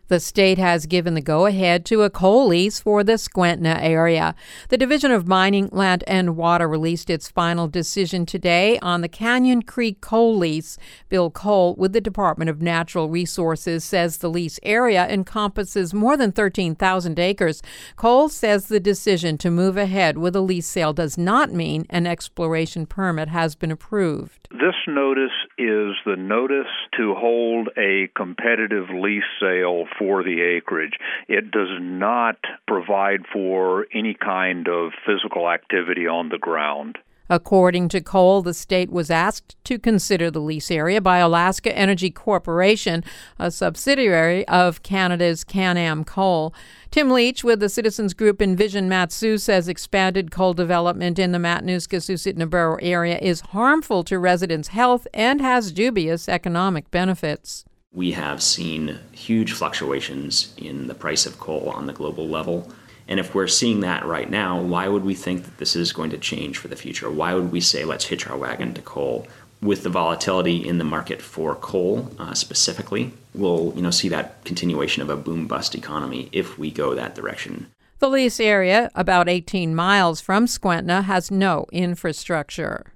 The state has given the go-ahead to a coal lease for the Skwentna area. The Division of Mining, Land and Water released its final decision today on the Canyon Creek coal lease. Bill Cole with the Department of Natural Resources says the lease area encompasses more than 13,000 acres. Cole says the decision to move ahead with a lease sale does not mean an exploration permit has been approved. This notice is the notice to hold a competitive lease sale for the acreage. It does not provide for any kind of physical activity on the ground. According to Cole, the state was asked to consider the lease area by Alaska Energy Corporation, a subsidiary of Canada's Can-Am Coal. Tim Leach with the citizens group Envision Mat-Su says expanded coal development in the Matanuska-Susitna-Borough area is harmful to residents' health and has dubious economic benefits. We have seen huge fluctuations in the price of coal on the global level. And if we're seeing that right now, why would we think that this is going to change for the future? Why would we say, let's hitch our wagon to coal? With the volatility in the market for coal specifically, we'll see that continuation of a boom-bust economy if we go that direction. The lease area, about 18 miles from Skwentna, has no infrastructure.